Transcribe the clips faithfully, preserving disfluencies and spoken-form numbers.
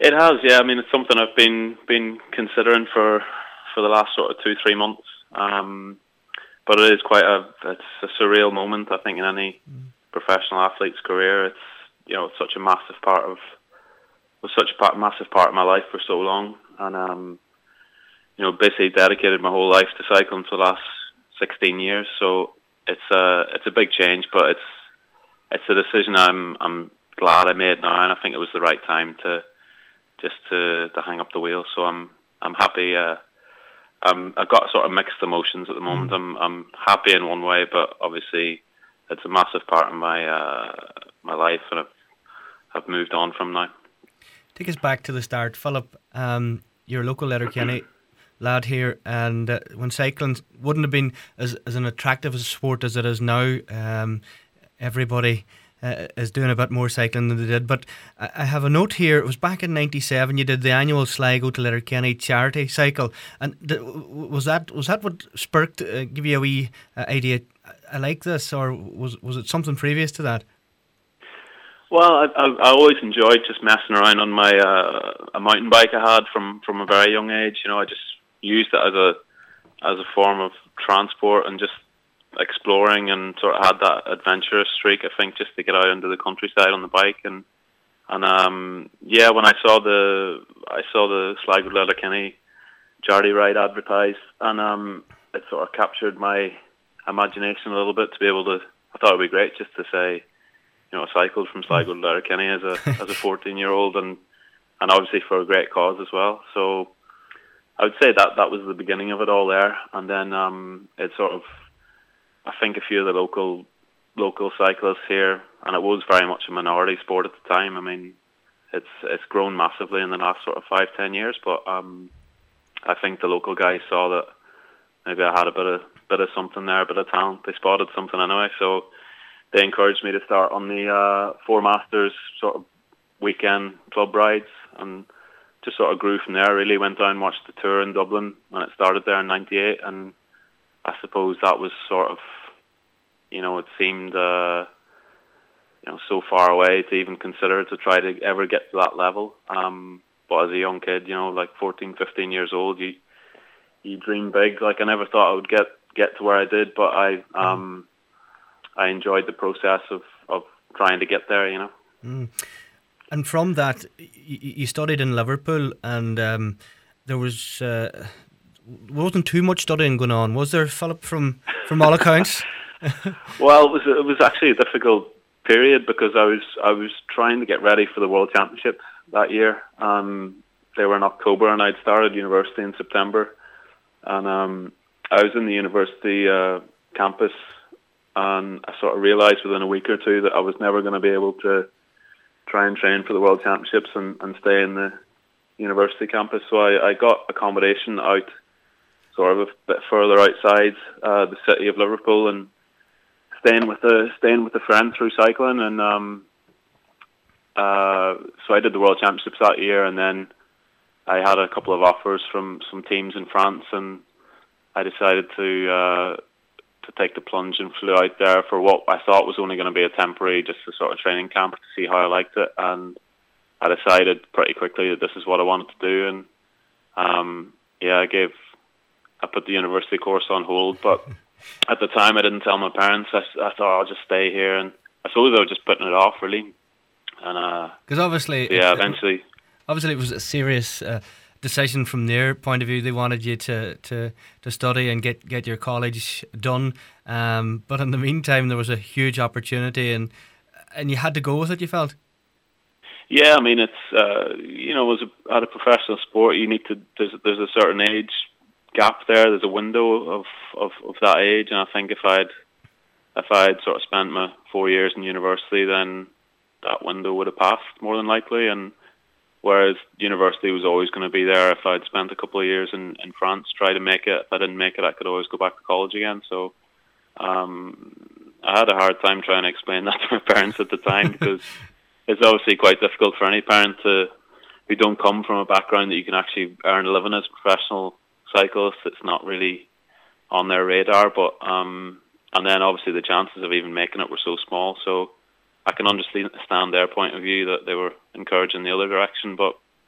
It has, yeah. I mean, it's something I've been been considering for for the last sort of two three months. Um, but it is quite a it's a surreal moment, I think, in any mm. professional athlete's career. It's you know it's such a massive part of was such a part, massive part of my life for so long, and um, you know basically dedicated my whole life to cycling for the last sixteen years. So it's a it's a big change, but it's it's a decision I'm I'm glad I made now, and I think it was the right time to just to, to hang up the wheel. So I'm I'm happy. Uh, I'm I've got sort of mixed emotions at the moment. Mm. I'm I'm happy in one way, but obviously it's a massive part of my uh, my life, and I've I've moved on from now. Take us back to the start, Philip. Um, you're a local Letterkenny lad here, and uh, when cycling wouldn't have been as as an attractive a sport as it is now, um, everybody uh, is doing a bit more cycling than they did. But I, I have a note here. It was back in ninety-seven. You did the annual Sligo to Letterkenny charity cycle, and th- was that was that what sparked, uh, give you a wee uh, idea? I like this, or was was it something previous to that? Well, I, I, I always enjoyed just messing around on my uh, a mountain bike I had from, from a very young age. You know, I just used it as a as a form of transport and just exploring, and sort of had that adventurous streak. I think just to get out into the countryside on the bike, and and um, yeah, when I saw the I saw the Sligo to Letterkenny charity ride advertised, and um, it sort of captured my imagination a little bit to be able to. I thought it'd be great just to say, you know, I cycled from Sligo to Letterkenny as a as a fourteen year old, and and obviously for a great cause as well. So I would say that that was the beginning of it all there, and then um, it sort of, I think a few of the local local cyclists here, and it was very much a minority sport at the time. I mean, it's it's grown massively in the last sort of five ten years, but um, I think the local guys saw that maybe I had a bit of bit of something there, a bit of talent. They spotted something anyway, so they encouraged me to start on the uh, Four Masters sort of weekend club rides, and just sort of grew from there. Really went down and watched the tour in Dublin when it started there in ninety-eight, and I suppose that was sort of, you know, it seemed uh, you know so far away to even consider to try to ever get to that level. Um, but as a young kid, you know, like fourteen, fifteen years old, you you dream big. Like I never thought I would get get to where I did, but I. Um, I enjoyed the process of, of trying to get there, you know. Mm. And from that, you, you studied in Liverpool, and um, there was uh, wasn't too much studying going on, was there, Philip? From from all accounts. Well, it was it was actually a difficult period because I was I was trying to get ready for the World Championships that year. Um, they were in October, and I'd started university in September, and um, I was in the university uh, campus. And I sort of realised within a week or two that I was never going to be able to try and train for the World Championships and, and stay in the university campus. So I, I got accommodation out sort of a bit further outside uh, the city of Liverpool, and staying with a staying with a friend through cycling. And um, uh, so I did the World Championships that year, and then I had a couple of offers from some teams in France, and I decided to. Uh, to take the plunge and flew out there for what I thought was only going to be a temporary, just a sort of training camp to see how I liked it. And I decided pretty quickly that this is what I wanted to do. And um, yeah, I gave, I put the university course on hold, but at the time I didn't tell my parents. I, I thought I'll just stay here, and I suppose I was just putting it off really. And because uh, obviously, yeah, it, eventually, obviously it was a serious Uh, decision from their point of view. They wanted you to, to, to study and get, get your college done, um, but in the meantime there was a huge opportunity, and and you had to go with it, you felt? Yeah, I mean, it's uh, you know, as a, at a professional sport, you need to there's there's a certain age gap there. There's a window of, of, of that age, and I think if I'd if I'd sort of spent my four years in university, then that window would have passed more than likely. And whereas university was always going to be there if I'd spent a couple of years in, in France, try to make it. If I didn't make it, I could always go back to college again. So um, I had a hard time trying to explain that to my parents at the time, because it's obviously quite difficult for any parent to who don't come from a background that you can actually earn a living as a professional cyclist. It's not really on their radar. But um, and then obviously the chances of even making it were so small. So I can understand their point of view that they were encouraging the other direction, but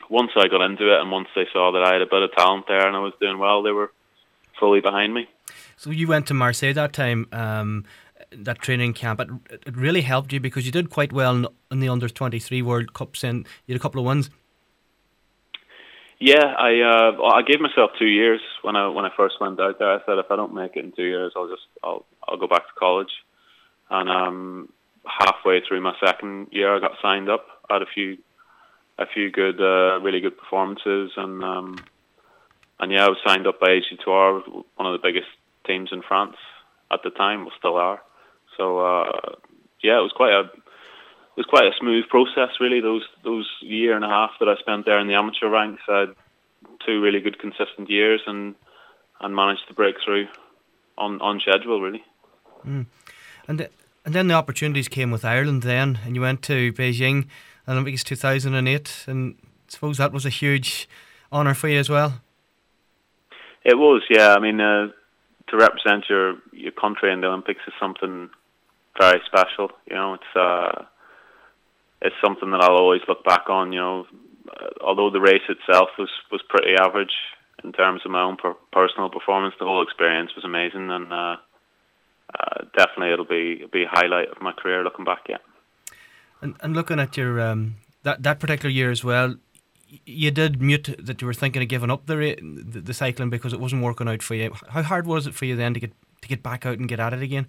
once I got into it and once they saw that I had a bit of talent there and I was doing well, they were fully behind me. So you went to Marseille that time, um, that training camp. It, it really helped you because you did quite well in, in the under twenty-three World Cups and you had a couple of wins. Yeah, I uh, I gave myself two years when I when I first went out there. I said if I don't make it in two years, I'll just I'll I'll go back to college. And um, halfway through my second year, I got signed up. I had a few a few good, uh, really good performances, and um, and yeah, I was signed up by A G two R, one of the biggest teams in France at the time, well, still are. So uh, yeah, it was quite a it was quite a smooth process, really. Those those year and a half that I spent there in the amateur ranks, I had two really good consistent years, and and managed to break through on on schedule, really. Mm. And th- and then the opportunities came with Ireland then, and you went to Beijing, Olympics two thousand eight, and I suppose that was a huge honour for you as well. It was, yeah. I mean, uh, to represent your your country in the Olympics is something very special. You know, it's uh, it's something that I'll always look back on. You know, uh, although the race itself was, was pretty average in terms of my own per- personal performance, the whole experience was amazing, and uh, uh, definitely it'll be it'll be a highlight of my career looking back. Yeah. And and looking at your um, that that particular year as well, you did mute that you were thinking of giving up the, the the cycling because it wasn't working out for you. How hard was it for you then to get to get back out and get at it again?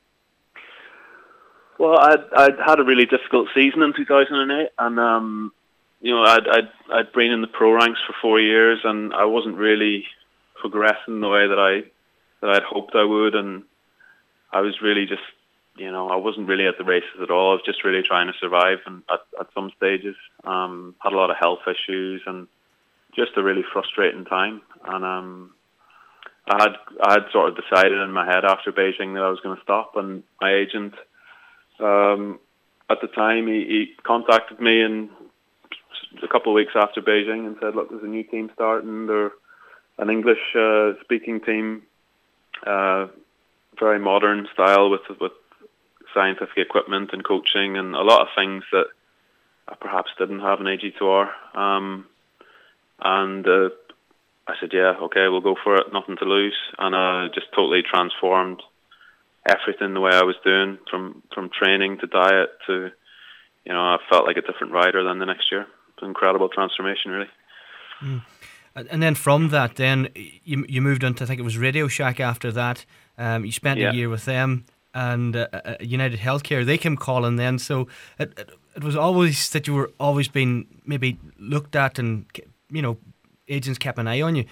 Well, I'd I'd had a really difficult season in two thousand eight, and um, you know, I'd I'd I'd been in the pro ranks for four years, and I wasn't really progressing the way that I that I'd hoped I would, and I was really just, you know, I wasn't really at the races at all. I was just really trying to survive, and at, at some stages, um, had a lot of health issues, and just a really frustrating time. And um, I had I had sort of decided in my head after Beijing that I was going to stop, and my agent, um, at the time, he, he contacted me and a couple of weeks after Beijing and said, "Look, there's a new team starting. They're an English-speaking uh, team, uh, very modern style with with." scientific equipment and coaching and a lot of things that I perhaps didn't have in A G two R. Um, and uh, I said, yeah, okay, we'll go for it, nothing to lose. And I uh, just totally transformed everything the way I was doing, from, from training to diet to, you know, I felt like a different rider than the next year. It's an incredible transformation, really. Mm. And then from that, then you you moved into, I think it was Radio Shack after that. Um, you spent yeah. a year with them. And uh, uh, United Healthcare, they came calling then. So it, it it was always that you were always being maybe looked at, and you know, agents kept an eye on you.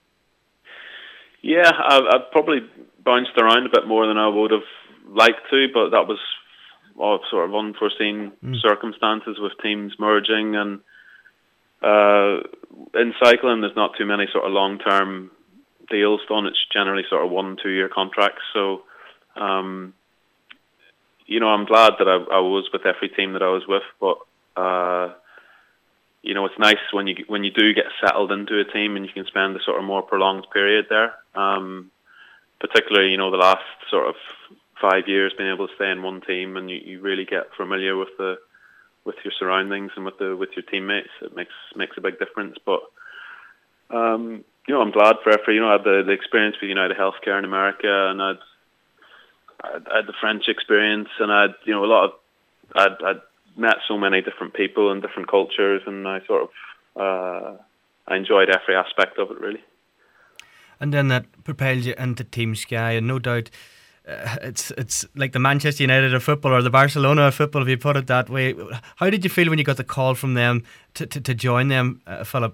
Yeah, I've, I've probably bounced around a bit more than I would have liked to, but that was all sort of unforeseen mm. circumstances with teams merging, and uh, in cycling, there's not too many sort of long-term deals done. It's generally sort of one, two-year contracts. So. Um, you know, I'm glad that I, I was with every team that I was with, but uh, you know, it's nice when you when you do get settled into a team and you can spend a sort of more prolonged period there. Um, particularly, you know, the last sort of five years, being able to stay in one team, and you, you really get familiar with the with your surroundings and with the with your teammates. It makes makes a big difference. But um, you know, I'm glad for every. You know, I had the, the experience with United Healthcare in America, and I'd. I had the French experience, and I had, you know, a lot of, I'd, I'd met so many different people and different cultures, and I sort of, uh, I enjoyed every aspect of it, really. And then that propelled you into Team Sky, and no doubt uh, it's it's like the Manchester United of football, or the Barcelona of football, if you put it that way. How did you feel when you got the call from them to, to, to join them, uh, Philip?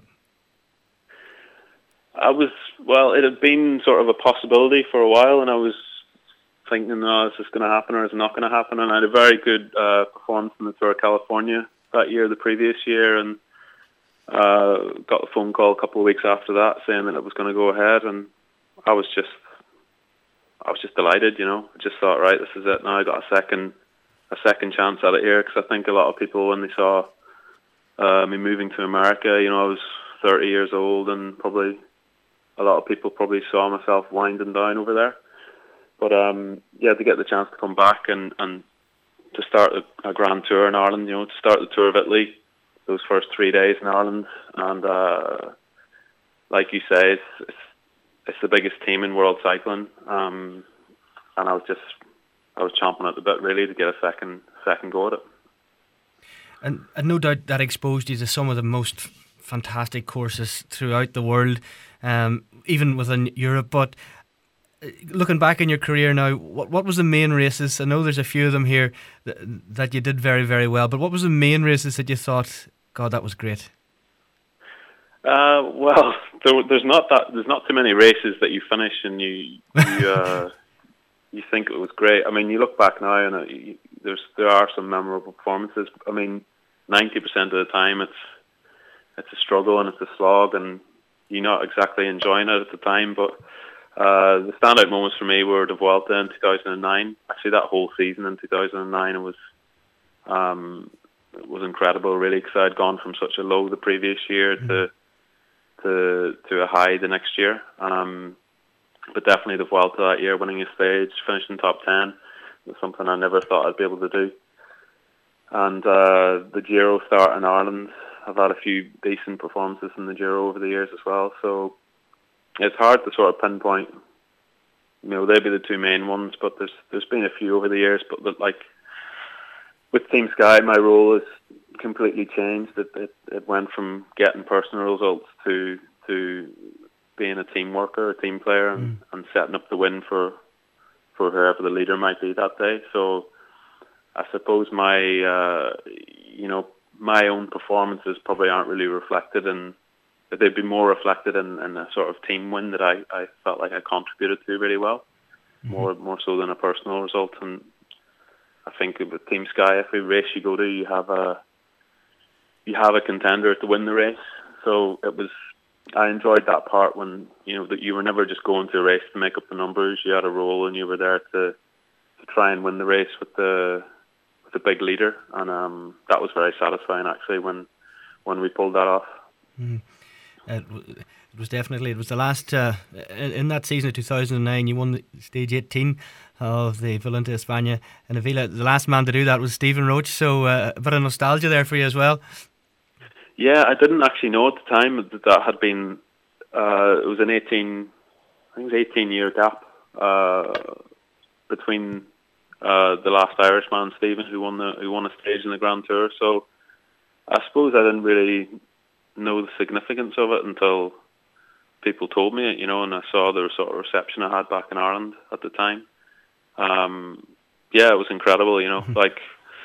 I was, well, it had been sort of a possibility for a while, and I was thinking, oh, is this going to happen or is it not going to happen? And I had a very good uh, performance in the Tour of California that year, the previous year, and uh, got a phone call a couple of weeks after that saying that it was going to go ahead, and I was just, I was just delighted, you know. I just thought, right, this is it. Now I got a second, a second chance at it here, because I think a lot of people, when they saw uh, me moving to America, you know, I was thirty years old, and probably a lot of people probably saw myself winding down over there. But um, yeah, to get the chance to come back and, and to start a, a Grand Tour in Ireland, you know, to start the Tour of Italy, those first three days in Ireland, and uh, like you say, it's, it's it's the biggest team in world cycling, um, and I was just I was chomping at the bit really to get a second second go at it. And, and no doubt that exposed you to some of the most fantastic courses throughout the world, um, even within Europe. But looking back in your career now, what what was the main races? I know there's a few of them here that, that you did very, very well, but what was the main races that you thought, God, that was great? Uh, well, there, there's not that there's not too many races that you finish and you you, uh, you think it was great. I mean, you look back now and it, you, there's there are some memorable performances. I mean, ninety percent of the time it's it's a struggle and it's a slog, and you're not exactly enjoying it at the time. But uh, the standout moments for me were the Vuelta in two thousand nine. Actually, that whole season in two thousand nine it was um, it was incredible, really, because I had gone from such a low the previous year mm-hmm. to to to a high the next year. Um, but definitely the Vuelta that year, winning a stage, finishing top ten, was something I never thought I'd be able to do. And uh, the Giro start in Ireland, I've had a few decent performances in the Giro over the years as well. So it's hard to sort of pinpoint. You know, they'd be the two main ones, but there's there's been a few over the years. But the, like with Team Sky, my role has completely changed. It, it it went from getting personal results to to being a team worker, a team player, and, mm. and setting up the win for for whoever the leader might be that day. So I suppose my uh, you know my own performances probably aren't really reflected in. They'd be more reflected in, in a sort of team win that I, I felt like I contributed to really well, mm-hmm. more more so than a personal result. And I think with Team Sky, every race you go to, you have a you have a contender to win the race. So it was. I enjoyed that part when you know that you were never just going to a race to make up the numbers. You had a role, and you were there to to try and win the race with the with the big leader, and um, that was very satisfying actually when when we pulled that off. Mm. It, it was definitely, it was the last, uh, in, in that season of two thousand nine, you won the stage eighteen of the Volta a España in Avila. The last man to do that was Stephen Roche, so uh, a bit of nostalgia there for you as well. Yeah, I didn't actually know at the time that that had been, uh, it was an eighteen, I think it was eighteen year gap uh, between uh, the last Irishman, Stephen, who won the who won a stage in the Grand Tour. So I suppose I didn't really know the significance of it until people told me it, you know, and I saw the sort of reception I had back in Ireland at the time. Um, yeah, it was incredible, you know, like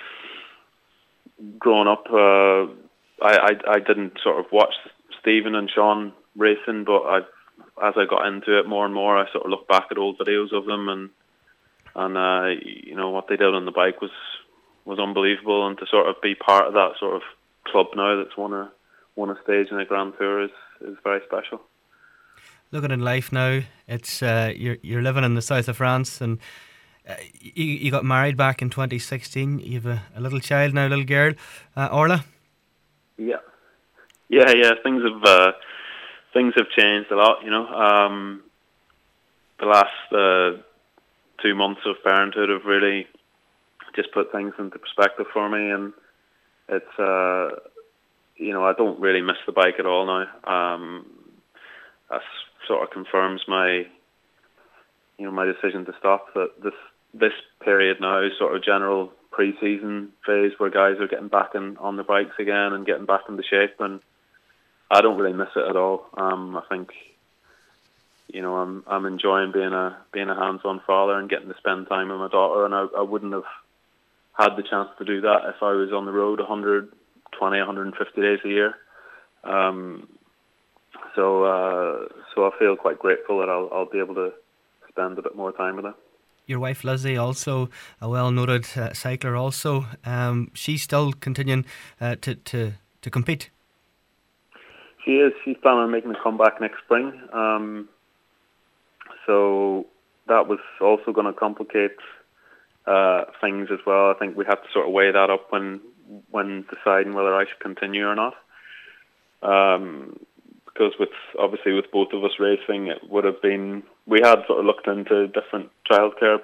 growing up, uh, I, I I didn't sort of watch Stephen and Sean racing, but I, as I got into it more and more, I sort of looked back at old videos of them, and and uh, you know what they did on the bike was was unbelievable, and to sort of be part of that sort of club now that's won a won a stage in a Grand Tour is, is very special. Looking at life now, it's uh, you're you're living in the south of France, and uh, you you got married back in twenty sixteen. You have a, a little child now, a little girl, uh, Orla. Yeah, yeah, yeah. Things have uh, things have changed a lot. You know, um, the last uh, two months of parenthood have really just put things into perspective for me, and it's. Uh, You know, I don't really miss the bike at all now. Um, that sort of confirms my, you know, my decision to stop. That this this period now is sort of general pre-season phase where guys are getting back in, on the bikes again and getting back into shape, and I don't really miss it at all. Um, I think, you know, I'm I'm enjoying being a being a hands-on father and getting to spend time with my daughter, and I, I wouldn't have had the chance to do that if I was on the road one hundred twenty, one hundred fifty days a year. Um, so uh, so I feel quite grateful that I'll, I'll be able to spend a bit more time with her. Your wife Lizzie, also a well-noted uh, cycler also, um, she's still continuing uh, to, to, to compete? She is. She's planning on making a comeback next spring. Um, so that was also going to complicate uh, things as well. I think we had to sort of weigh that up when when deciding whether I should continue or not. Um, because with obviously with both of us racing, it would have been, we had sort of looked into different childcare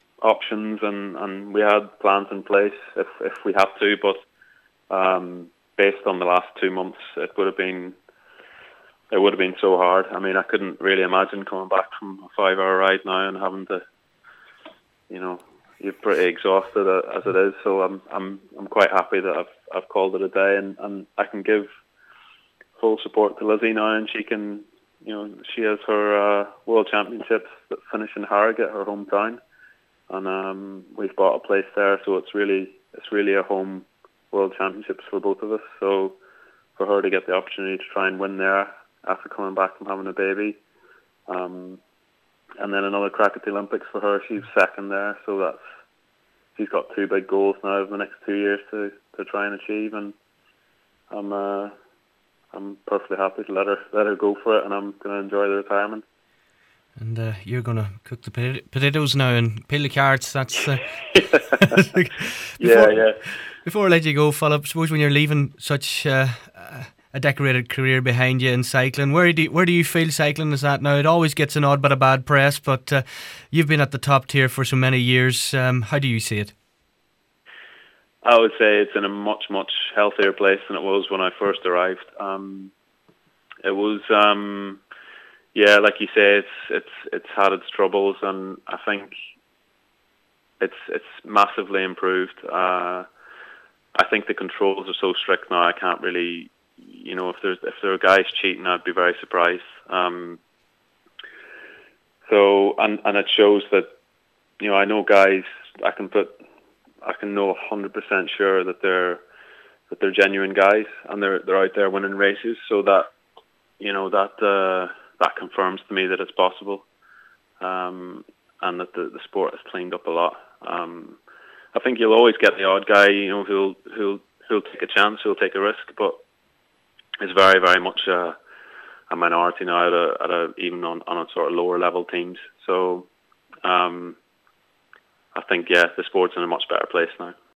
options, and, and we had plans in place if, if we had to, but um, based on the last two months, it would have been it would have been so hard. I mean, I couldn't really imagine coming back from a five-hour ride now and having to, you know, you're pretty exhausted as it is. So I'm I'm I'm quite happy that I've I've called it a day, and, and I can give full support to Lizzie now, and she can, you know, she has her uh, World Championships that finish in Harrogate, her hometown, and um, we've bought a place there, so it's really it's really a home World Championships for both of us. So for her to get the opportunity to try and win there after coming back from having a baby, um, and then another crack at the Olympics for her. She's second there, so that's she's got two big goals now over the next two years to, to try and achieve, and I'm uh, I'm perfectly happy to let her let her go for it, and I'm going to enjoy the retirement. And uh, you're going to cook the pota- potatoes now and peel the carrots. That's uh, before, yeah, yeah. Before I let you go, Philip, I suppose when you're leaving such uh, a decorated career behind you in cycling, where do you, where do you feel cycling is at now? It always gets an odd bit of bad press, but uh, you've been at the top tier for so many years. Um, how do you see it? I would say it's in a much, much healthier place than it was when I first arrived. Um, it was, um, yeah, like you say, it's it's it's had its troubles, and I think it's it's massively improved. Uh, I think the controls are so strict now. I can't really, you know, if there's if there are guys cheating, I'd be very surprised. Um, so and and it shows that, you know, I know guys. I can put. I can know one hundred percent sure that they're that they're genuine guys, and they're they're out there winning races. So that, you know, that uh, that confirms to me that it's possible, um, and that the, the sport has cleaned up a lot. Um, I think you'll always get the odd guy, you know, who'll who'll who'll take a chance, who'll take a risk, but it's very very much a, a minority now at a, at a even on, on a sort of lower level teams. So. Um, I think, yeah, the sport's in a much better place now.